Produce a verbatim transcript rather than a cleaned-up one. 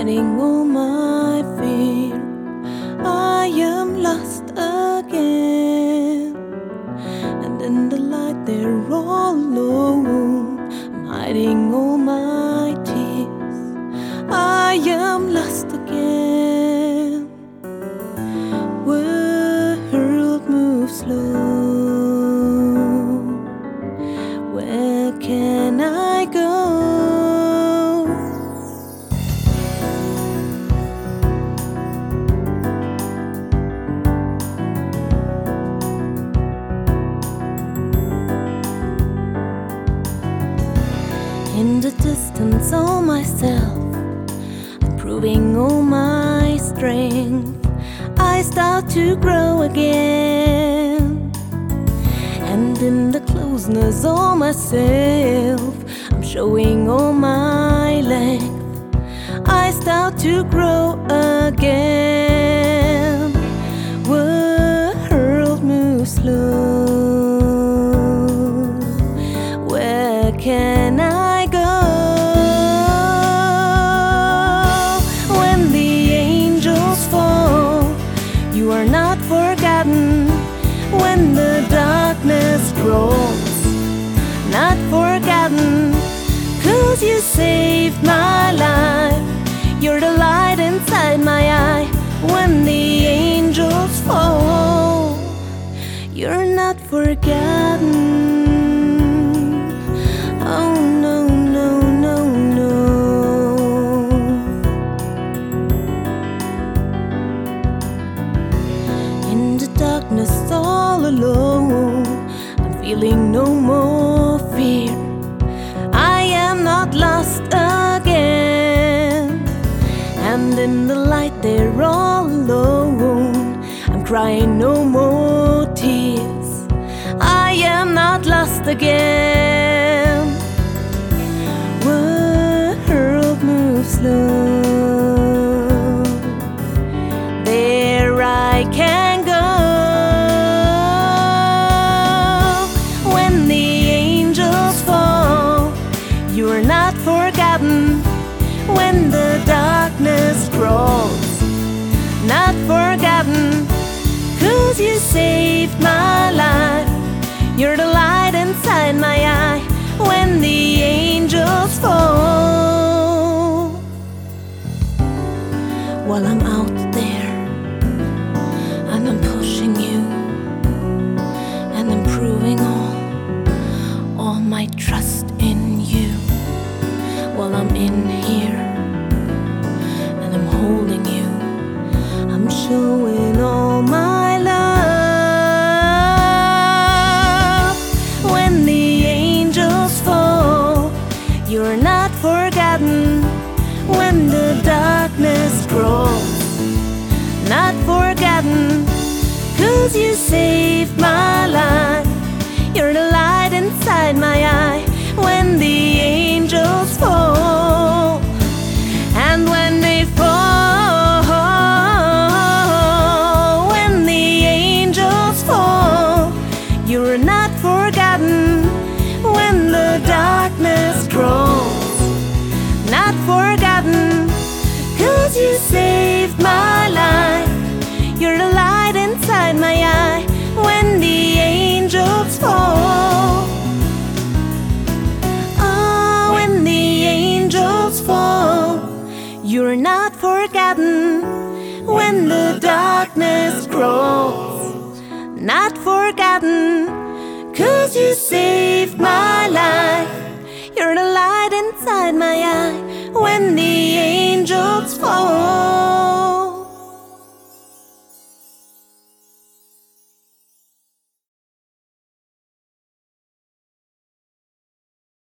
hiding all my fear. I am lost again, and in the light they're all alone. I'm hiding all my tears. I am lost again. World moves slow. Where can I go? In the distance, all myself, proving all my strength, I start to grow again. And in the closeness, all myself, I'm showing all my length. I start to grow again. World moves slow. Where can I go? When the angels fall, you are not forgotten. When the darkness grows, not forgotten. 'Cause you saved my life. You're the light inside my eye. When the angels fall, you're not forgotten. Oh no, no, no, no. In the darkness all alone, I'm feeling no more fear. I am not lost again. And in the light they're all alone. I'm crying no more tears. I am not lost again. World moves slow. There I can go. When the angels fall, you are not forgotten. When the darkness grows, not forgotten. 'Cause you saved my life. You're the light inside my eye. When the angels fall, while I'm out there and I'm pushing you and I'm proving all, all my trust in you. While I'm in here and I'm holding you, I'm showing all my love. When the angels fall, you're not forgotten. When the darkness grows, not forgotten. 'Cause you saved my life. You're the light inside my eye. When the angels fall, and when they fall, when the angels fall, you're not forgotten. When the darkness grows, not forgotten. 'Cause you saved my life. You're the light inside my eye. When the angels fall, oh, when the angels fall, you're not forgotten. When the darkness grows, not forgotten. 'Cause you saved my life. You're the light inside my eye. When the angels fall.